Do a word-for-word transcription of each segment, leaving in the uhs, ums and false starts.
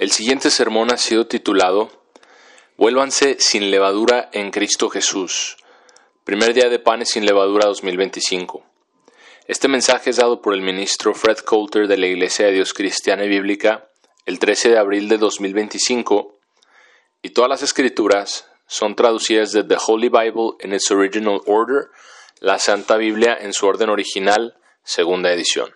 El siguiente sermón ha sido titulado Vuélvanse sin levadura en Cristo Jesús. Primer día de Panes sin Levadura dos mil veinticinco. Este mensaje es dado por el ministro Fred Coulter de la Iglesia de Dios Cristiana y Bíblica el trece de abril de dos mil veinticinco, y todas las escrituras son traducidas de The Holy Bible in its original order, la Santa Biblia en su orden original, segunda edición.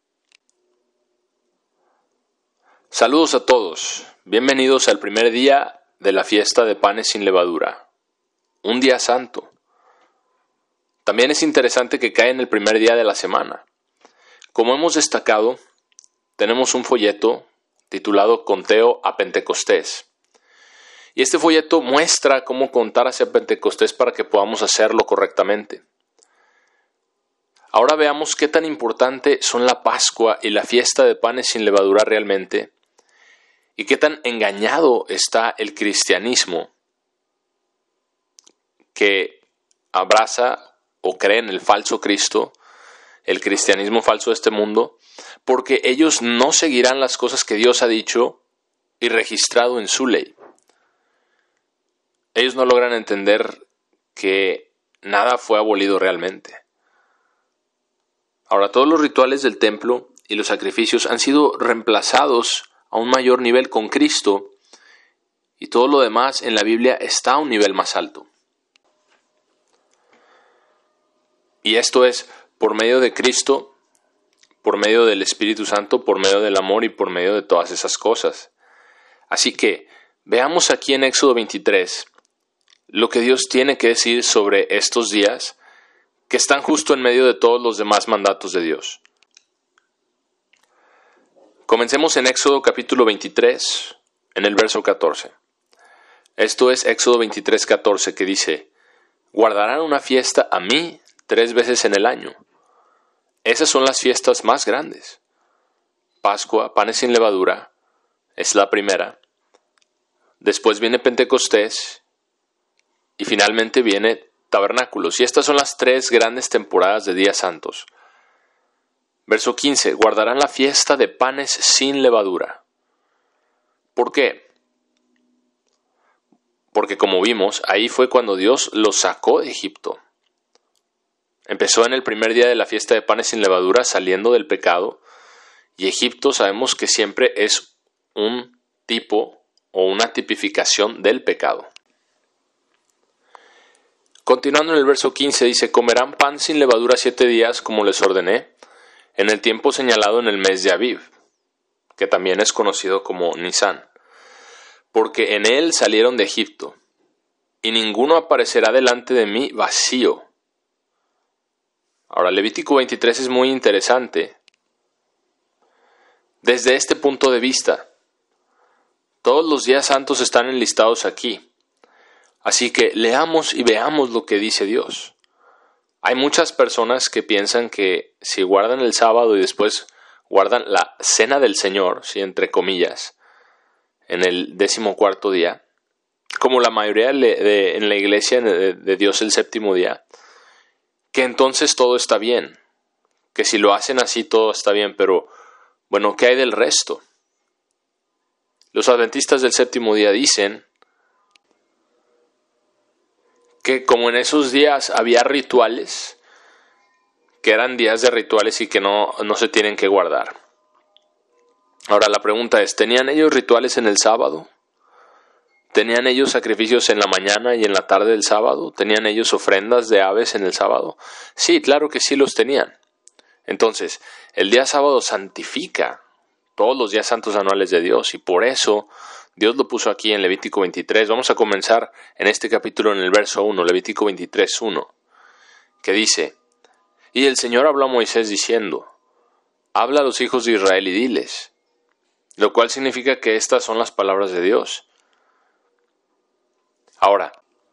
Saludos a todos, bienvenidos al primer día de la fiesta de Panes sin Levadura, un día santo. También es interesante que cae en el primer día de la semana. Como hemos destacado, tenemos un folleto titulado Conteo a Pentecostés. Y este folleto muestra cómo contar hacia Pentecostés para que podamos hacerlo correctamente. Ahora veamos qué tan importante son la Pascua y la fiesta de Panes sin Levadura realmente, y qué tan engañado está el cristianismo que abraza o cree en el falso Cristo, el cristianismo falso de este mundo, porque ellos no seguirán las cosas que Dios ha dicho y registrado en su ley. Ellos no logran entender que nada fue abolido realmente. Ahora, todos los rituales del templo y los sacrificios han sido reemplazados a un mayor nivel con Cristo, y todo lo demás en la Biblia está a un nivel más alto. Y esto es por medio de Cristo, por medio del Espíritu Santo, por medio del amor y por medio de todas esas cosas. Así que veamos aquí en Éxodo veintitrés lo que Dios tiene que decir sobre estos días que están justo en medio de todos los demás mandatos de Dios. Comencemos en Éxodo capítulo veintitrés, en el verso catorce. Esto es Éxodo veintitrés, catorce, que dice: Guardarán una fiesta a mí tres veces en el año. Esas son las fiestas más grandes. Pascua, Panes sin Levadura, es la primera. Después viene Pentecostés y finalmente viene Tabernáculos. Y estas son las tres grandes temporadas de días santos. Verso quince. Guardarán la fiesta de panes sin levadura. ¿Por qué? Porque como vimos, ahí fue cuando Dios los sacó de Egipto. Empezó en el primer día de la fiesta de panes sin levadura, saliendo del pecado. Y Egipto sabemos que siempre es un tipo o una tipificación del pecado. Continuando en el verso quince dice: Comerán pan sin levadura siete días como les ordené, en el tiempo señalado en el mes de Aviv, que también es conocido como Nisán, porque en él salieron de Egipto, y ninguno aparecerá delante de mí vacío. Ahora, Levítico veintitrés es muy interesante desde este punto de vista. Todos los días santos están enlistados aquí, así que leamos y veamos lo que dice Dios. Hay muchas personas que piensan que si guardan el sábado y después guardan la cena del Señor, ¿sí?, entre comillas, en el decimocuarto día, como la mayoría de, de, en la iglesia de, de Dios el séptimo día, que entonces todo está bien, que si lo hacen así todo está bien, pero bueno, ¿qué hay del resto? Los adventistas del séptimo día dicen que como en esos días había rituales, que eran días de rituales y que no, no se tienen que guardar. Ahora la pregunta es, ¿tenían ellos rituales en el sábado? ¿Tenían ellos sacrificios en la mañana y en la tarde del sábado? ¿Tenían ellos ofrendas de aves en el sábado? Sí, claro que sí los tenían. Entonces, el día sábado santifica todos los días santos anuales de Dios, y por eso Dios lo puso aquí en Levítico veintitrés. Vamos a comenzar en este capítulo en el verso uno, Levítico veintitrés, uno, que dice: Y el Señor habló a Moisés diciendo: Habla a los hijos de Israel y diles, lo cual significa que estas son las palabras de Dios. Ahora,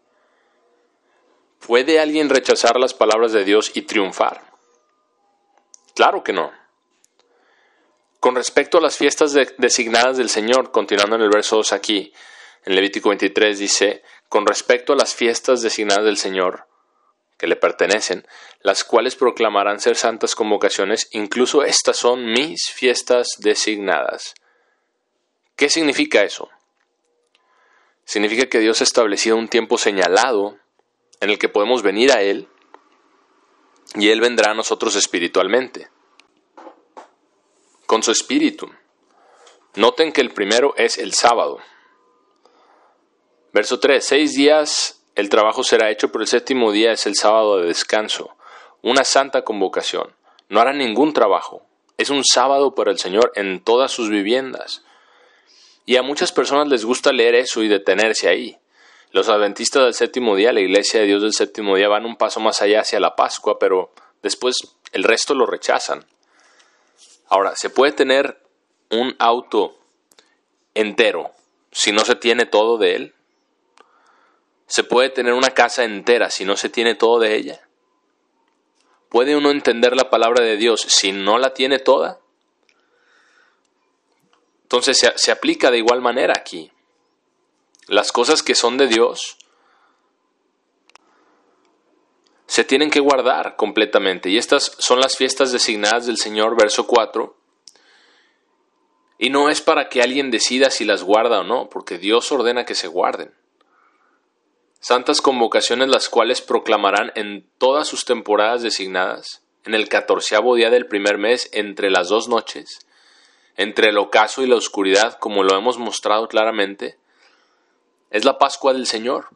¿puede alguien rechazar las palabras de Dios y triunfar? Claro que no. Con respecto a las fiestas de, designadas del Señor, continuando en el verso dos aquí, en Levítico veintitrés dice: Con respecto a las fiestas designadas del Señor, que le pertenecen, las cuales proclamarán ser santas convocaciones, incluso estas son mis fiestas designadas. ¿Qué significa eso? Significa que Dios ha establecido un tiempo señalado en el que podemos venir a Él y Él vendrá a nosotros espiritualmente, con su espíritu. Noten que el primero es el sábado. Verso tres. Seis días el trabajo será hecho, pero el séptimo día es el sábado de descanso, una santa convocación. No hará ningún trabajo. Es un sábado para el Señor en todas sus viviendas. Y a muchas personas les gusta leer eso y detenerse ahí. Los adventistas del séptimo día, la iglesia de Dios del séptimo día, van un paso más allá hacia la Pascua, pero después el resto lo rechazan. Ahora, ¿se puede tener un auto entero si no se tiene todo de él? ¿Se puede tener una casa entera si no se tiene todo de ella? ¿Puede uno entender la palabra de Dios si no la tiene toda? Entonces se, se aplica de igual manera aquí. Las cosas que son de Dios se tienen que guardar completamente. Y estas son las fiestas designadas del Señor, verso cuatro. Y no es para que alguien decida si las guarda o no, porque Dios ordena que se guarden. Santas convocaciones las cuales proclamarán en todas sus temporadas designadas, en el catorceavo día del primer mes, entre las dos noches, entre el ocaso y la oscuridad, como lo hemos mostrado claramente, es la Pascua del Señor.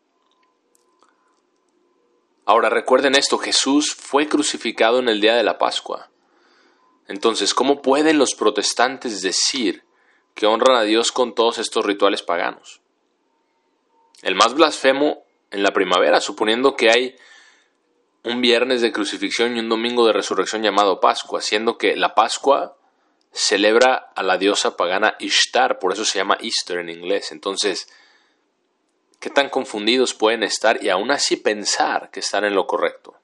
Ahora recuerden esto, Jesús fue crucificado en el día de la Pascua. Entonces, ¿cómo pueden los protestantes decir que honran a Dios con todos estos rituales paganos? El más blasfemo en la primavera, suponiendo que hay un viernes de crucifixión y un domingo de resurrección llamado Pascua, siendo que la Pascua celebra a la diosa pagana Ishtar, por eso se llama Easter en inglés. Entonces, ¿qué tan confundidos pueden estar y aún así pensar que están en lo correcto?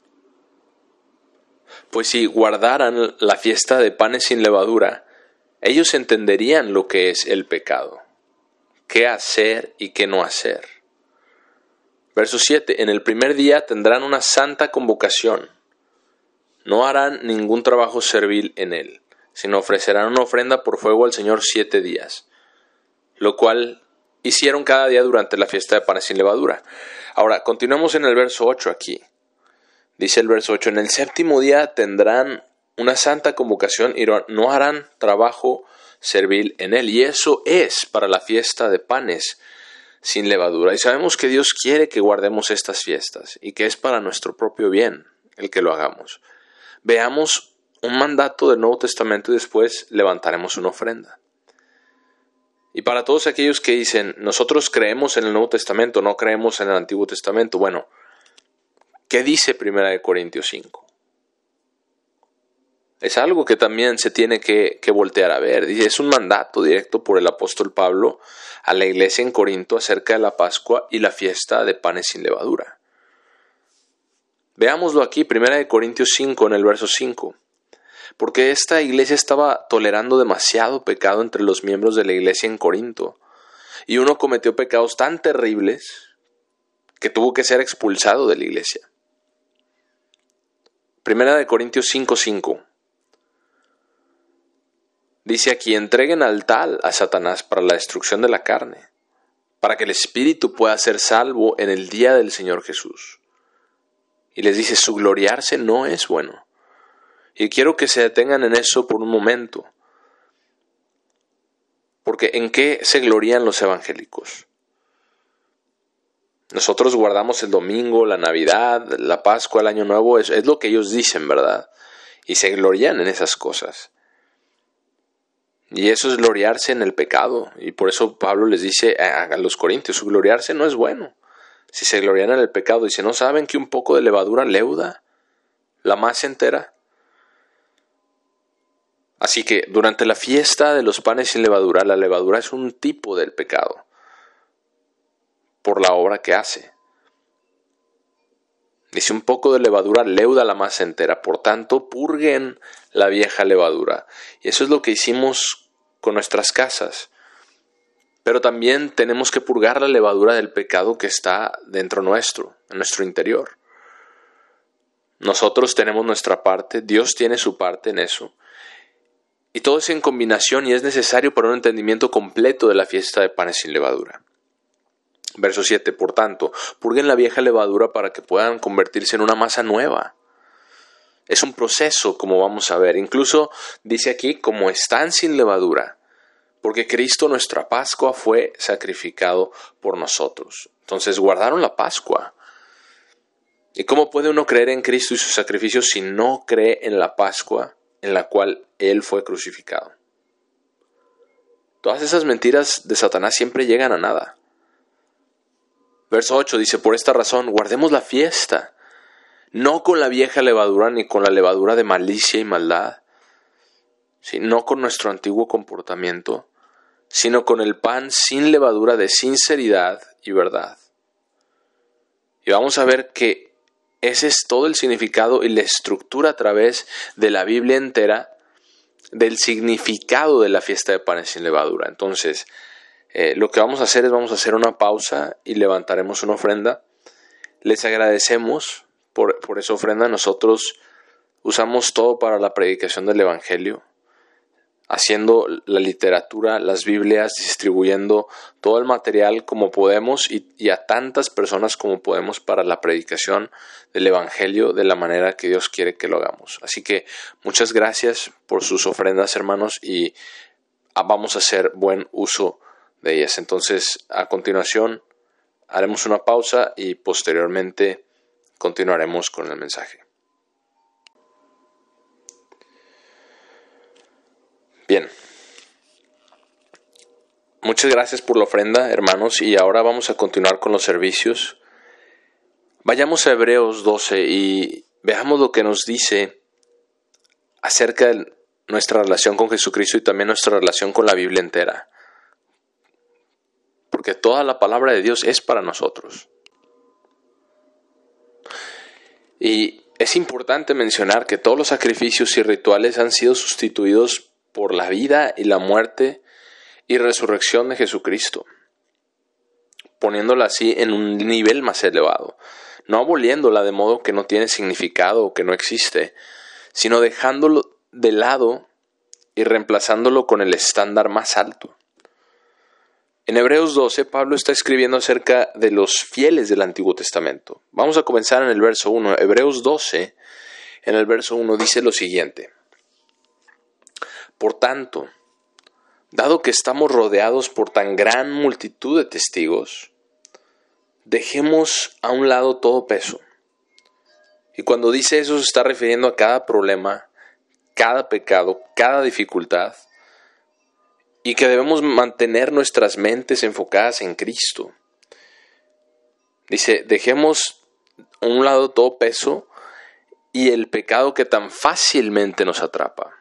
Pues si guardaran la fiesta de panes sin levadura, ellos entenderían lo que es el pecado, qué hacer y qué no hacer. Verso siete. En el primer día tendrán una santa convocación. No harán ningún trabajo servil en él, sino ofrecerán una ofrenda por fuego al Señor siete días, lo cual hicieron cada día durante la fiesta de panes sin levadura. Ahora, continuamos en el verso ocho aquí. Dice el verso ocho, en el séptimo día tendrán una santa convocación y no harán trabajo servil en él. Y eso es para la fiesta de panes sin levadura. Y sabemos que Dios quiere que guardemos estas fiestas y que es para nuestro propio bien el que lo hagamos. Veamos un mandato del Nuevo Testamento y después levantaremos una ofrenda. Y para todos aquellos que dicen, nosotros creemos en el Nuevo Testamento, no creemos en el Antiguo Testamento, bueno, ¿qué dice primera de Corintios cinco? Es algo que también se tiene que, que voltear a ver. Dice, es un mandato directo por el apóstol Pablo a la iglesia en Corinto acerca de la Pascua y la fiesta de panes sin levadura. Veámoslo aquí, primera de Corintios cinco, en el verso cinco. Porque esta iglesia estaba tolerando demasiado pecado entre los miembros de la iglesia en Corinto. Y uno cometió pecados tan terribles que tuvo que ser expulsado de la iglesia. Primera de Corintios cinco, cinco. Dice aquí, entreguen al tal a Satanás para la destrucción de la carne, para que el espíritu pueda ser salvo en el día del Señor Jesús. Y les dice, su gloriarse no es bueno. Y quiero que se detengan en eso por un momento. Porque ¿en qué se glorían los evangélicos? Nosotros guardamos el domingo, la Navidad, la Pascua, el Año Nuevo, es, es lo que ellos dicen, ¿verdad? Y se glorían en esas cosas. Y eso es gloriarse en el pecado. Y por eso Pablo les dice a, a los corintios, su gloriarse no es bueno. Si se glorian en el pecado, dice, ¿no saben que un poco de levadura leuda la masa entera? Así que durante la fiesta de los panes sin levadura, la levadura es un tipo del pecado, por la obra que hace. Dice, un poco de levadura leuda la masa entera, por tanto, purguen la vieja levadura. Y eso es lo que hicimos con nuestras casas. Pero también tenemos que purgar la levadura del pecado que está dentro nuestro, en nuestro interior. Nosotros tenemos nuestra parte, Dios tiene su parte en eso. Y todo es en combinación y es necesario para un entendimiento completo de la fiesta de panes sin levadura. Verso siete. Por tanto, purguen la vieja levadura para que puedan convertirse en una masa nueva. Es un proceso, como vamos a ver. Incluso dice aquí, como están sin levadura, porque Cristo, nuestra Pascua, fue sacrificado por nosotros. Entonces guardaron la Pascua. ¿Y cómo puede uno creer en Cristo y su sacrificio si no cree en la Pascua en la cual Él fue crucificado? Todas esas mentiras de Satanás siempre llegan a nada. Verso ocho dice, por esta razón, guardemos la fiesta, no con la vieja levadura ni con la levadura de malicia y maldad, no con nuestro antiguo comportamiento, sino con el pan sin levadura de sinceridad y verdad. Y vamos a ver que ese es todo el significado y la estructura a través de la Biblia entera del significado de la fiesta de panes sin levadura. Entonces, eh, lo que vamos a hacer es vamos a hacer una pausa y levantaremos una ofrenda. Les agradecemos por, por esa ofrenda. Nosotros usamos todo para la predicación del Evangelio, haciendo la literatura, las Biblias, distribuyendo todo el material como podemos y, y a tantas personas como podemos para la predicación del Evangelio de la manera que Dios quiere que lo hagamos. Así que muchas gracias por sus ofrendas, hermanos, y vamos a hacer buen uso de ellas. Entonces, a continuación, haremos una pausa y posteriormente continuaremos con el mensaje. Bien, muchas gracias por la ofrenda, hermanos, y ahora vamos a continuar con los servicios. Vayamos a Hebreos doce y veamos lo que nos dice acerca de nuestra relación con Jesucristo y también nuestra relación con la Biblia entera. Porque toda la palabra de Dios es para nosotros. Y es importante mencionar que todos los sacrificios y rituales han sido sustituidos por la vida y la muerte y resurrección de Jesucristo, poniéndola así en un nivel más elevado, no aboliéndola de modo que no tiene significado o que no existe, sino dejándolo de lado y reemplazándolo con el estándar más alto. En Hebreos doce, Pablo está escribiendo acerca de los fieles del Antiguo Testamento. Vamos a comenzar en el verso uno. Hebreos doce, en el verso uno, dice lo siguiente. Por tanto, dado que estamos rodeados por tan gran multitud de testigos, dejemos a un lado todo peso. Y cuando dice eso se está refiriendo a cada problema, cada pecado, cada dificultad, y que debemos mantener nuestras mentes enfocadas en Cristo. Dice, dejemos a un lado todo peso y el pecado que tan fácilmente nos atrapa.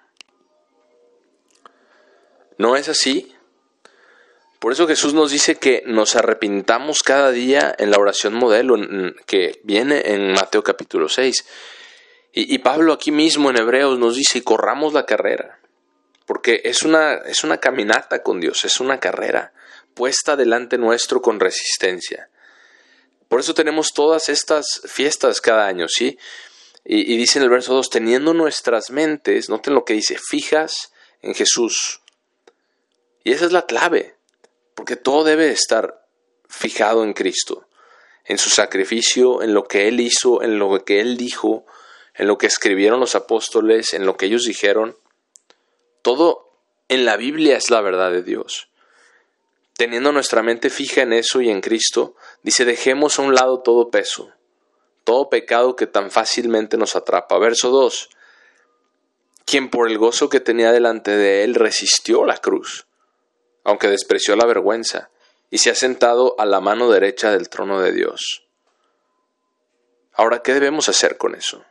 ¿No es así? Por eso Jesús nos dice que nos arrepintamos cada día en la oración modelo que viene en Mateo capítulo seis. Y, y Pablo aquí mismo en Hebreos nos dice, corramos la carrera. Porque es una, es una caminata con Dios, es una carrera puesta delante nuestro con resistencia. Por eso tenemos todas estas fiestas cada año, ¿sí? Y, y dice en el verso dos, teniendo nuestras mentes, noten lo que dice, fijas en Jesús. Y esa es la clave, porque todo debe estar fijado en Cristo, en su sacrificio, en lo que Él hizo, en lo que Él dijo, en lo que escribieron los apóstoles, en lo que ellos dijeron. Todo en la Biblia es la verdad de Dios. Teniendo nuestra mente fija en eso y en Cristo, dice, dejemos a un lado todo peso, todo pecado que tan fácilmente nos atrapa. Verso dos, quien por el gozo que tenía delante de él resistió la cruz, aunque despreció la vergüenza, y se ha sentado a la mano derecha del trono de Dios. Ahora, ¿qué debemos hacer con eso?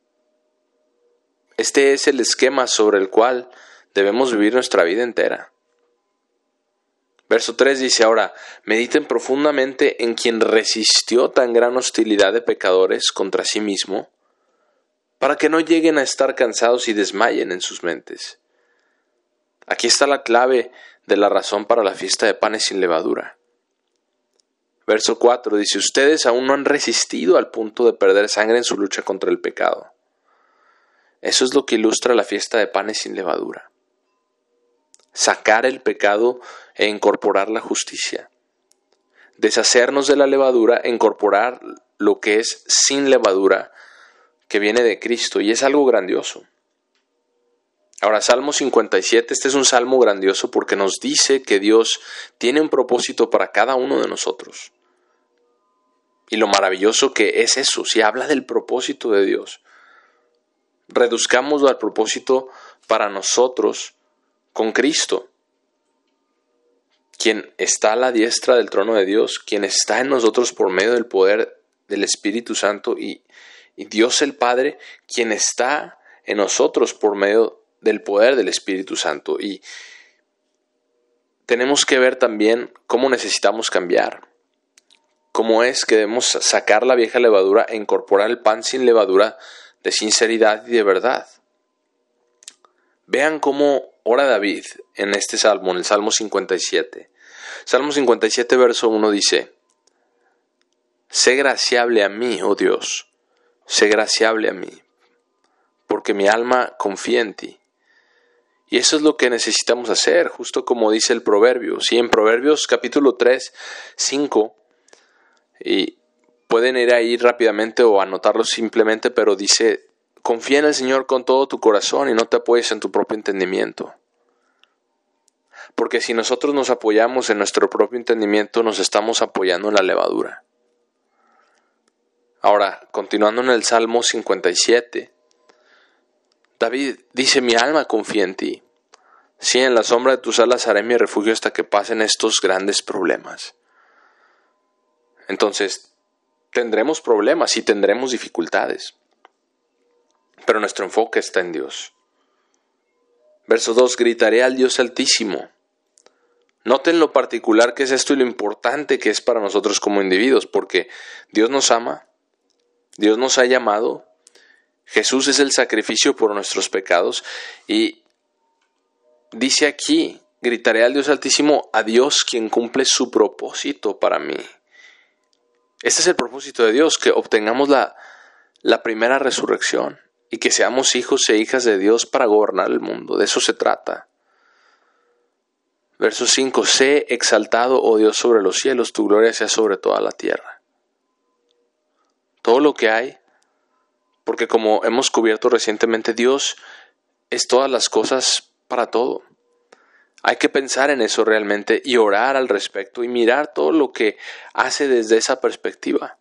Este es el esquema sobre el cual debemos vivir nuestra vida entera. Verso tres dice, ahora, mediten profundamente en quien resistió tan gran hostilidad de pecadores contra sí mismo, para que no lleguen a estar cansados y desmayen en sus mentes. Aquí está la clave de la razón para la fiesta de panes sin levadura. Verso cuatro dice, ustedes aún no han resistido al punto de perder sangre en su lucha contra el pecado. Eso es lo que ilustra la fiesta de panes sin levadura. sacar el pecado e incorporar la justicia. Deshacernos de la levadura e incorporar lo que es sin levadura, que viene de Cristo, y es algo grandioso. Ahora, Salmo cincuenta y siete, este es un salmo grandioso porque nos dice que Dios tiene un propósito para cada uno de nosotros. Y lo maravilloso que es eso, si habla del propósito de Dios. Reduzcámoslo al propósito para nosotros con Cristo, quien está a la diestra del trono de Dios, quien está en nosotros por medio del poder del Espíritu Santo, y, y Dios el Padre, quien está en nosotros por medio del poder del Espíritu Santo. Y tenemos que ver también cómo necesitamos cambiar, cómo es que debemos sacar la vieja levadura e incorporar el pan sin levadura de sinceridad y de verdad. Vean cómo ora David en este salmo, en el Salmo cincuenta y siete. Salmo cincuenta y siete, verso uno dice: sé graciable a mí, oh Dios, sé graciable a mí, porque mi alma confía en ti. Y eso es lo que necesitamos hacer, justo como dice el proverbio. Sí, en Proverbios capítulo tres, cinco, y pueden ir ahí rápidamente o anotarlo simplemente, pero dice: confía en el Señor con todo tu corazón y no te apoyes en tu propio entendimiento. Porque si nosotros nos apoyamos en nuestro propio entendimiento, nos estamos apoyando en la levadura. Ahora, continuando en el Salmo cincuenta y siete, David dice: mi alma confía en ti. Sí, en la sombra de tus alas haré mi refugio hasta que pasen estos grandes problemas. Entonces, tendremos problemas y tendremos dificultades, pero nuestro enfoque está en Dios. Verso dos, gritaré al Dios Altísimo. Noten lo particular que es esto y lo importante que es para nosotros como individuos, porque Dios nos ama, Dios nos ha llamado, Jesús es el sacrificio por nuestros pecados, y dice aquí: gritaré al Dios Altísimo, a Dios quien cumple su propósito para mí. Este es el propósito de Dios, que obtengamos la, la primera resurrección y que seamos hijos e hijas de Dios para gobernar el mundo. De eso se trata. Verso cinco, sé exaltado, oh Dios, sobre los cielos, tu gloria sea sobre toda la tierra. Todo lo que hay, porque como hemos cubierto recientemente, Dios es todas las cosas para todo. Hay que pensar en eso realmente y orar al respecto y mirar todo lo que hace desde esa perspectiva.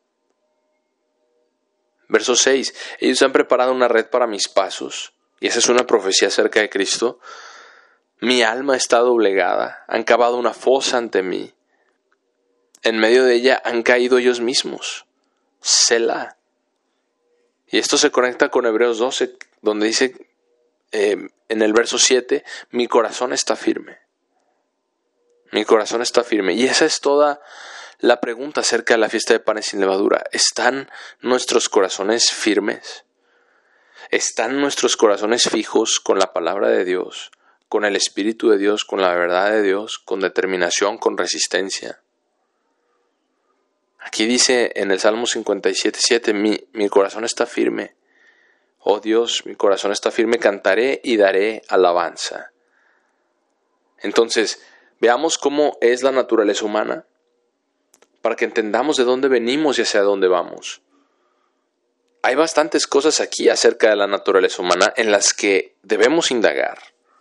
Verso seis, ellos han preparado una red para mis pasos, y esa es una profecía acerca de Cristo. Mi alma está doblegada, han cavado una fosa ante mí. En medio de ella han caído ellos mismos. Selah. Y esto se conecta con Hebreos doce, donde dice eh, en el verso siete, mi corazón está firme. Mi corazón está firme. Y esa es toda la pregunta acerca de la fiesta de panes sin levadura. ¿Están nuestros corazones firmes? ¿Están nuestros corazones fijos con la palabra de Dios, con el Espíritu de Dios, con la verdad de Dios, con determinación, con resistencia? Aquí dice en el Salmo cincuenta y siete, siete, mi, mi corazón está firme. Oh Dios, mi corazón está firme, cantaré y daré alabanza. Entonces, veamos cómo es la naturaleza humana, para que entendamos de dónde venimos y hacia dónde vamos. Hay bastantes cosas aquí acerca de la naturaleza humana en las que debemos indagar.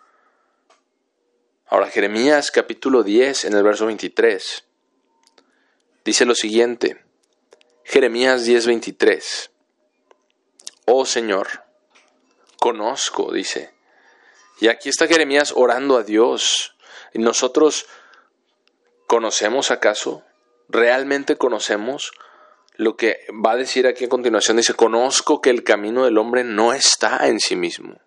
Ahora, Jeremías capítulo diez, en el verso veintitrés, dice lo siguiente. Jeremías diez, veintitrés. Oh Señor, conozco, dice. Y aquí está Jeremías orando a Dios. ¿Y nosotros conocemos acaso? ¿Realmente conocemos? Lo que va a decir aquí a continuación dice: conozco que el camino del hombre no está en sí mismo.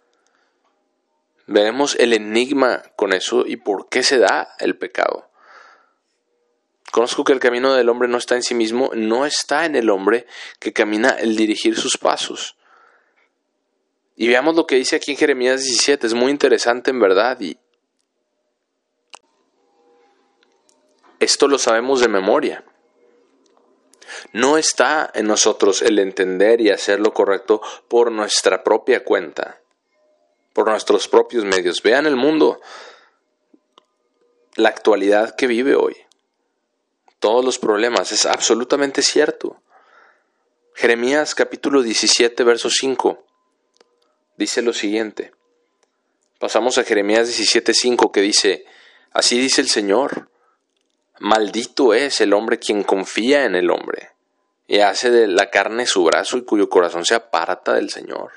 Veremos el enigma con eso y por qué se da el pecado. Conozco que el camino del hombre no está en sí mismo, no está en el hombre que camina el dirigir sus pasos. Y veamos lo que dice aquí en Jeremías diecisiete, es muy interesante en verdad, y esto lo sabemos de memoria. No está en nosotros el entender y hacer lo correcto por nuestra propia cuenta, por nuestros propios medios. Vean el mundo. la actualidad que vive hoy. Todos los problemas, es absolutamente cierto. Jeremías capítulo diecisiete, verso cinco, dice lo siguiente. Pasamos a Jeremías diecisiete, cinco, que dice, así dice el Señor, maldito es el hombre quien confía en el hombre y hace de la carne su brazo y cuyo corazón se aparta del Señor.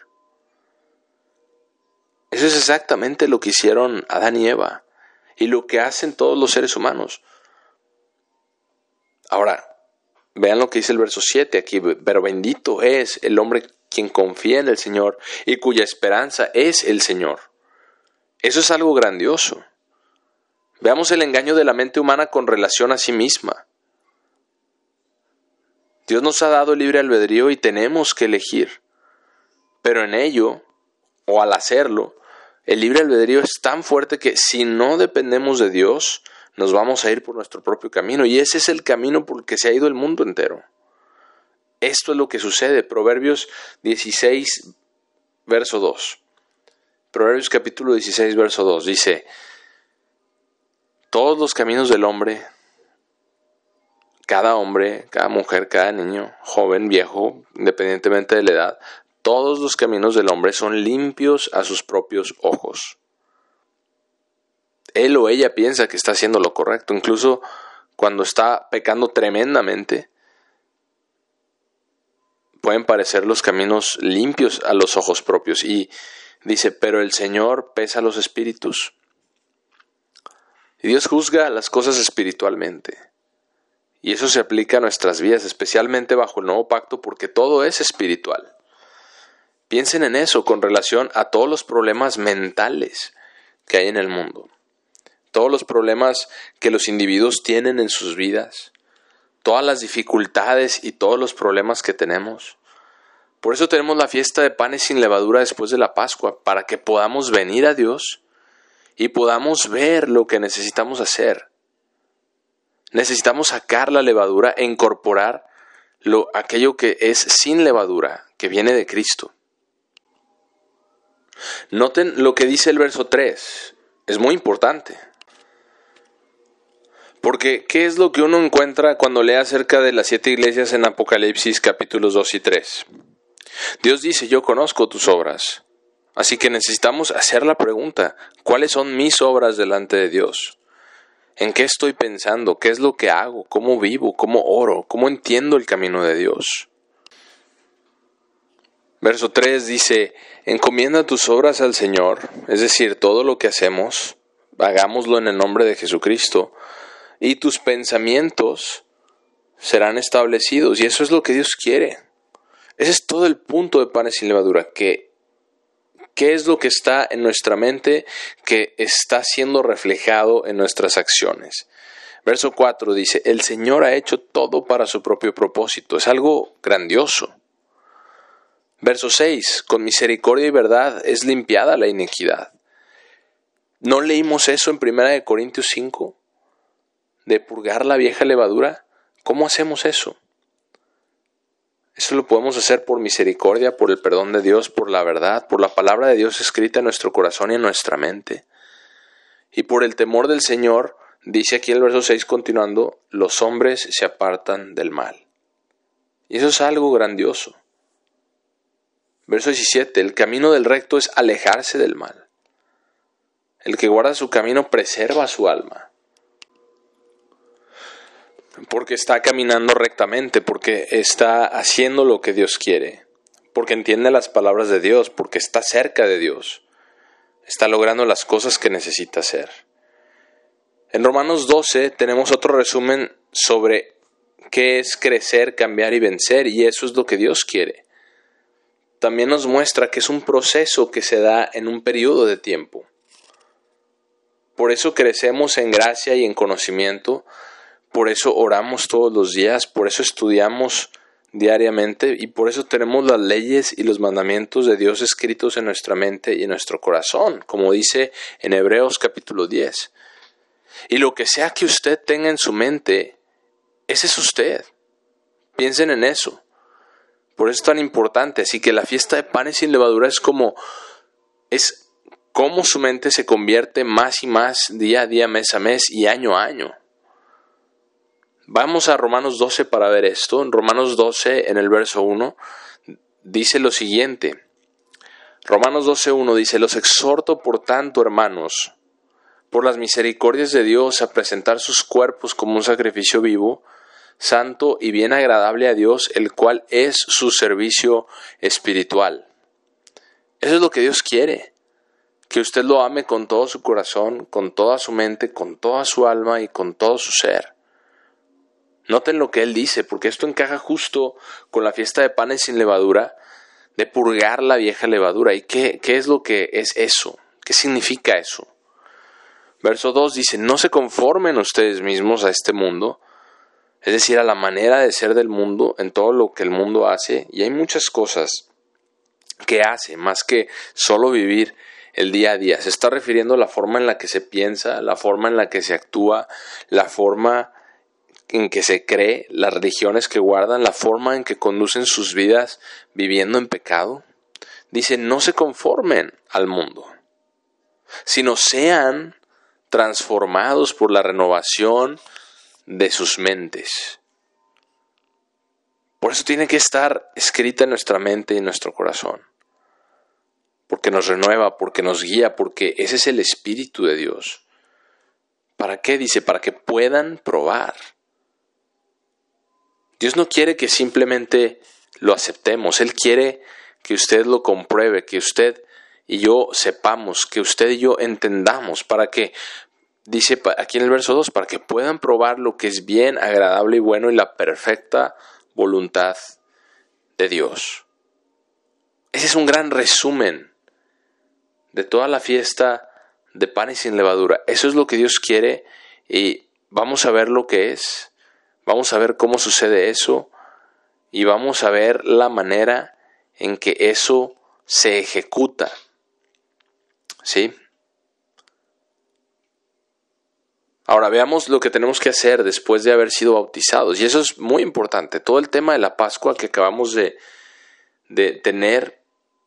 Eso es exactamente lo que hicieron Adán y Eva y lo que hacen todos los seres humanos. Ahora, vean lo que dice el verso siete aquí, pero bendito es el hombre quien confía en el Señor y cuya esperanza es el Señor. Eso es algo grandioso. Veamos el engaño de la mente humana con relación a sí misma. Dios nos ha dado libre albedrío y tenemos que elegir. Pero en ello, o al hacerlo, el libre albedrío es tan fuerte que si no dependemos de Dios, nos vamos a ir por nuestro propio camino. Y ese es el camino por el que se ha ido el mundo entero. Esto es lo que sucede. Proverbios dieciséis, verso dos. Proverbios capítulo dieciséis, verso dos. Dice, todos los caminos del hombre, cada hombre, cada mujer, cada niño, joven, viejo, independientemente de la edad, todos los caminos del hombre son limpios a sus propios ojos. Él o ella piensa que está haciendo lo correcto, incluso cuando está pecando tremendamente, pueden parecer los caminos limpios a los ojos propios. Y dice, pero el Señor pesa los espíritus. Y Dios juzga las cosas espiritualmente. Y eso se aplica a nuestras vidas, especialmente bajo el nuevo pacto, porque todo es espiritual. Piensen en eso con relación a todos los problemas mentales que hay en el mundo. Todos los problemas que los individuos tienen en sus vidas. Todas las dificultades y todos los problemas que tenemos. Por eso tenemos la fiesta de panes sin levadura después de la Pascua, para que podamos venir a Dios y podamos ver lo que necesitamos hacer. Necesitamos sacar la levadura e incorporar lo, aquello que es sin levadura, que viene de Cristo. Noten lo que dice el verso tres. Es muy importante. Porque, ¿qué es lo que uno encuentra cuando lee acerca de las siete iglesias en Apocalipsis capítulos dos y tres? Dios dice, yo conozco tus obras. Así que necesitamos hacer la pregunta, ¿cuáles son mis obras delante de Dios? ¿En qué estoy pensando? ¿Qué es lo que hago? ¿Cómo vivo? ¿Cómo oro? ¿Cómo entiendo el camino de Dios? Verso tres dice, encomienda tus obras al Señor, es decir, todo lo que hacemos, hagámoslo en el nombre de Jesucristo, y tus pensamientos serán establecidos, y eso es lo que Dios quiere. Ese es todo el punto de Panes sin Levadura, que qué es lo que está en nuestra mente que está siendo reflejado en nuestras acciones. Verso cuatro dice, el Señor ha hecho todo para su propio propósito, es algo grandioso. Verso seis, con misericordia y verdad es limpiada la iniquidad. ¿No leímos eso en primera de Corintios cinco? De purgar la vieja levadura. ¿Cómo hacemos eso? Eso lo podemos hacer por misericordia, por el perdón de Dios, por la verdad, por la palabra de Dios escrita en nuestro corazón y en nuestra mente. Y por el temor del Señor, dice aquí el verso seis continuando, los hombres se apartan del mal. Y eso es algo grandioso. Verso diecisiete, el camino del recto es alejarse del mal. El que guarda su camino preserva su alma. Porque está caminando rectamente, porque está haciendo lo que Dios quiere, porque entiende las palabras de Dios, porque está cerca de Dios, está logrando las cosas que necesita hacer. En Romanos doce tenemos otro resumen sobre qué es crecer, cambiar y vencer, y eso es lo que Dios quiere. También nos muestra que es un proceso que se da en un periodo de tiempo. Por eso crecemos en gracia y en conocimiento. Por eso oramos todos los días, por eso estudiamos diariamente y por eso tenemos las leyes y los mandamientos de Dios escritos en nuestra mente y en nuestro corazón, como dice en Hebreos capítulo diez. Y lo que sea que usted tenga en su mente, ese es usted. Piensen en eso. Por eso es tan importante. Así que la fiesta de panes sin levadura es como, es cómo su mente se convierte más y más día a día, mes a mes y año a año. Vamos a Romanos doce para ver esto. En Romanos doce, en el verso uno, dice lo siguiente. Romanos doce uno dice: los exhorto por tanto, hermanos, por las misericordias de Dios, a presentar sus cuerpos como un sacrificio vivo, santo y bien agradable a Dios, el cual es su servicio espiritual. Eso es lo que Dios quiere, que usted lo ame con todo su corazón, con toda su mente, con toda su alma y con todo su ser. Noten lo que Él dice, porque esto encaja justo con la fiesta de panes sin levadura, de purgar la vieja levadura. ¿Y qué, qué es lo que es eso? ¿Qué significa eso? Verso dos dice: no se conformen ustedes mismos a este mundo, es decir, a la manera de ser del mundo, en todo lo que el mundo hace. Y hay muchas cosas que hace, más que solo vivir el día a día. Se está refiriendo a la forma en la que se piensa, la forma en la que se actúa, la forma en que se cree, las religiones que guardan, la forma en que conducen sus vidas viviendo en pecado. Dice: no se conformen al mundo, sino sean transformados por la renovación de sus mentes. Por eso tiene que estar escrita en nuestra mente y en nuestro corazón, porque nos renueva, porque nos guía, porque ese es el Espíritu de Dios. ¿Para qué? Dice: para que puedan probar. Dios no quiere que simplemente lo aceptemos. Él quiere que usted lo compruebe, que usted y yo sepamos, que usted y yo entendamos, para que, dice aquí en el verso dos, para que puedan probar lo que es bien, agradable y bueno y la perfecta voluntad de Dios. Ese es un gran resumen de toda la fiesta de panes sin levadura. Eso es lo que Dios quiere y vamos a ver lo que es. Vamos a ver cómo sucede eso y vamos a ver la manera en que eso se ejecuta. ¿Sí? Ahora veamos lo que tenemos que hacer después de haber sido bautizados. Y eso es muy importante. Todo el tema de la Pascua que acabamos de, de tener,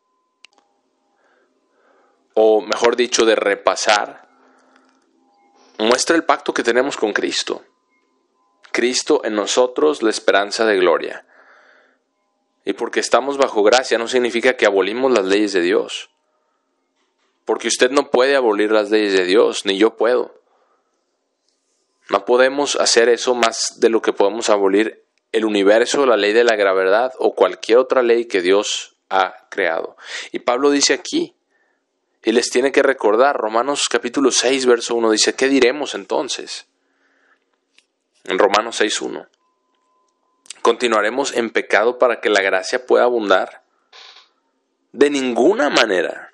o mejor dicho, de repasar, muestra el pacto que tenemos con Cristo. Cristo en nosotros, la esperanza de gloria. Y porque estamos bajo gracia no significa que abolimos las leyes de Dios. Porque usted no puede abolir las leyes de Dios, ni yo puedo. No podemos hacer eso más de lo que podemos abolir el universo, la ley de la gravedad o cualquier otra ley que Dios ha creado. Y Pablo dice aquí, y les tiene que recordar, Romanos capítulo seis, verso uno, dice: ¿qué diremos entonces? En Romanos seis uno. ¿Continuaremos en pecado para que la gracia pueda abundar? De ninguna manera.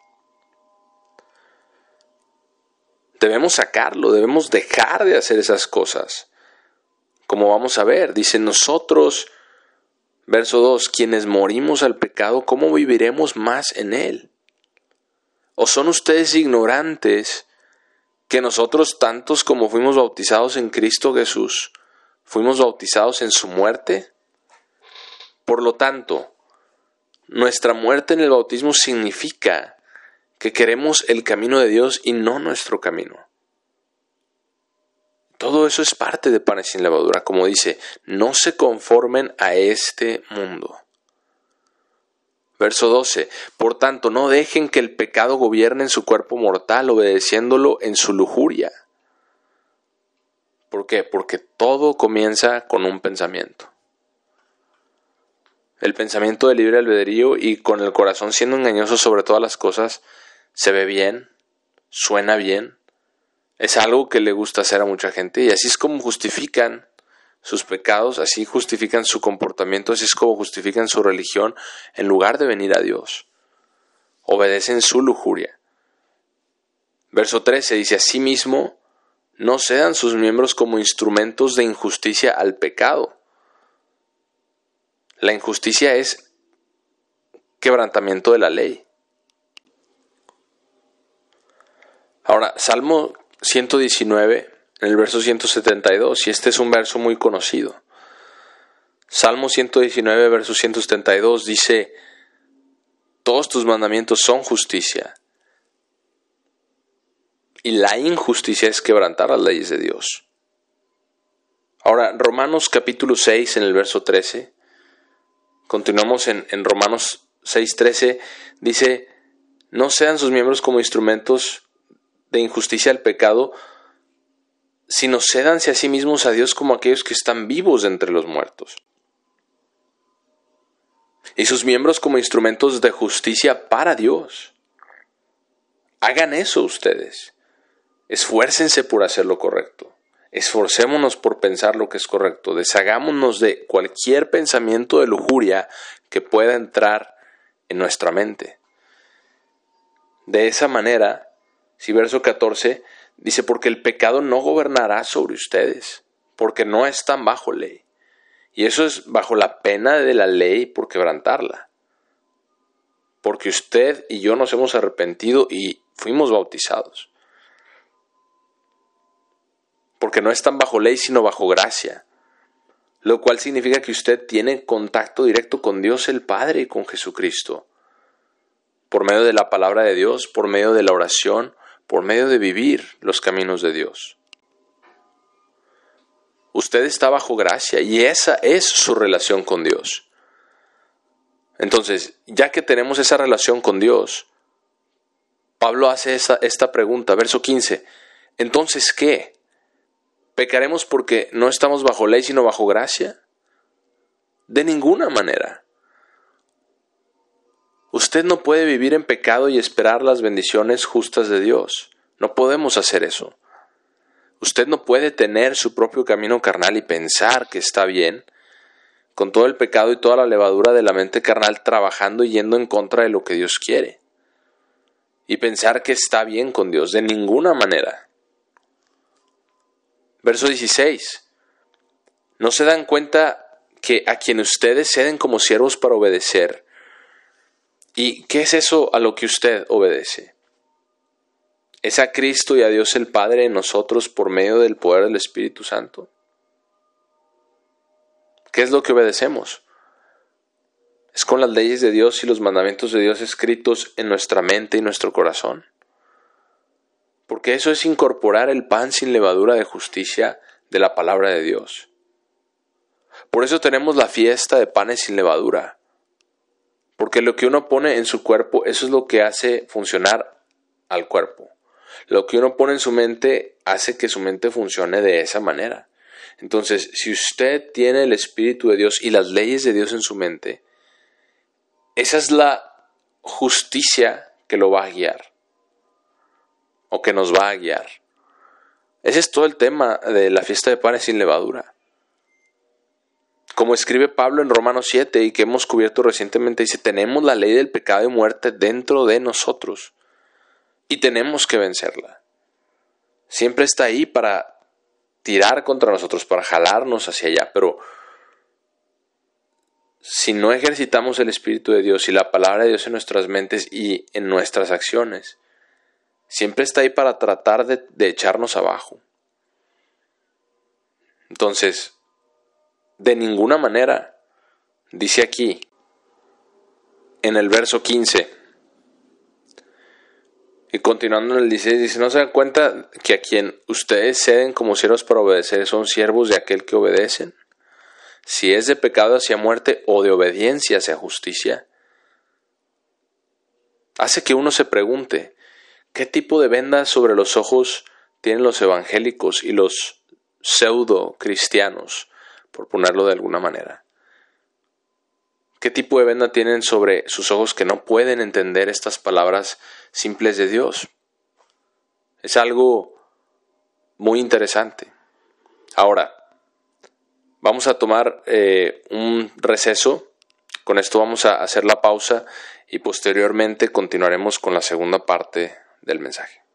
Debemos sacarlo, debemos dejar de hacer esas cosas. Como vamos a ver, dice: nosotros, verso dos, quienes morimos al pecado, ¿cómo viviremos más en él? ¿O son ustedes ignorantes que nosotros, tantos como fuimos bautizados en Cristo Jesús, fuimos bautizados en su muerte? Por lo tanto, nuestra muerte en el bautismo significa que queremos el camino de Dios y no nuestro camino. Todo eso es parte de panes sin levadura, como dice: no se conformen a este mundo. Verso doce, por tanto, no dejen que el pecado gobierne en su cuerpo mortal, obedeciéndolo en su lujuria. ¿Por qué? Porque todo comienza con un pensamiento. El pensamiento de libre albedrío y con el corazón siendo engañoso sobre todas las cosas, se ve bien, suena bien, es algo que le gusta hacer a mucha gente y así es como justifican sus pecados, así justifican su comportamiento, así es como justifican su religión en lugar de venir a Dios. Obedecen su lujuria. Verso trece dice: asimismo, no cedan sus miembros como instrumentos de injusticia al pecado. La injusticia es quebrantamiento de la ley. Ahora, Salmo ciento diecinueve, en el verso ciento setenta y dos, y este es un verso muy conocido. Salmo ciento diecinueve, verso ciento setenta y dos dice: todos tus mandamientos son justicia Y la injusticia es quebrantar las leyes de Dios. Ahora, Romanos capítulo seis, en el verso trece, continuamos en, en Romanos seis, trece, dice: no sean sus miembros como instrumentos de injusticia al pecado, sino cédanse a sí mismos a Dios como aquellos que están vivos de entre los muertos. Y sus miembros como instrumentos de justicia para Dios. Hagan eso ustedes. Esfuércense por hacer lo correcto. Esforcémonos por pensar lo que es correcto. Deshagámonos de cualquier pensamiento de lujuria que pueda entrar en nuestra mente. De esa manera, si verso catorce dice: porque el pecado no gobernará sobre ustedes, porque no están bajo ley. Y eso es bajo la pena de la ley por quebrantarla. Porque usted y yo nos hemos arrepentido y fuimos bautizados. Porque no están bajo ley, sino bajo gracia. Lo cual significa que usted tiene contacto directo con Dios el Padre y con Jesucristo. Por medio de la palabra de Dios, por medio de la oración, por medio de vivir los caminos de Dios. Usted está bajo gracia y esa es su relación con Dios. Entonces, ya que tenemos esa relación con Dios, Pablo hace esta, esta pregunta, verso quince. Entonces, ¿qué? ¿Pecaremos porque no estamos bajo ley sino bajo gracia? De ninguna manera. Usted no puede vivir en pecado y esperar las bendiciones justas de Dios. No podemos hacer eso. Usted no puede tener su propio camino carnal y pensar que está bien, con todo el pecado y toda la levadura de la mente carnal trabajando y yendo en contra de lo que Dios quiere. Y pensar que está bien con Dios, de ninguna manera. Verso dieciséis. ¿No se dan cuenta que a quien ustedes ceden como siervos para obedecer? ¿Y qué es eso a lo que usted obedece? ¿Es a Cristo y a Dios el Padre en nosotros por medio del poder del Espíritu Santo? ¿Qué es lo que obedecemos? Es con las leyes de Dios y los mandamientos de Dios escritos en nuestra mente y nuestro corazón. Porque eso es incorporar el pan sin levadura de justicia de la palabra de Dios. Por eso tenemos la fiesta de panes sin levadura. Porque lo que uno pone en su cuerpo, eso es lo que hace funcionar al cuerpo. Lo que uno pone en su mente hace que su mente funcione de esa manera. Entonces, si usted tiene el Espíritu de Dios y las leyes de Dios en su mente, esa es la justicia que lo va a guiar. O que nos va a guiar. Ese es todo el tema de la fiesta de panes sin levadura. Como escribe Pablo en Romanos siete y que hemos cubierto recientemente, dice: tenemos la ley del pecado y muerte dentro de nosotros. Y tenemos que vencerla. Siempre está ahí para tirar contra nosotros, para jalarnos hacia allá. Pero si no ejercitamos el Espíritu de Dios y la palabra de Dios en nuestras mentes y en nuestras acciones, siempre está ahí para tratar de, de echarnos abajo. Entonces, de ninguna manera, dice aquí, en el verso quince, y continuando en el dieciséis, dice: ¿no se dan cuenta que a quien ustedes ceden como siervos para obedecer son siervos de aquel que obedecen? Si es de pecado hacia muerte o de obediencia hacia justicia. Hace que uno se pregunte, ¿qué tipo de vendas sobre los ojos tienen los evangélicos y los pseudo cristianos, por ponerlo de alguna manera? ¿Qué tipo de venda tienen sobre sus ojos que no pueden entender estas palabras simples de Dios? Es algo muy interesante. Ahora, vamos a tomar eh, un receso. Con esto vamos a hacer la pausa y posteriormente continuaremos con la segunda parte del mensaje.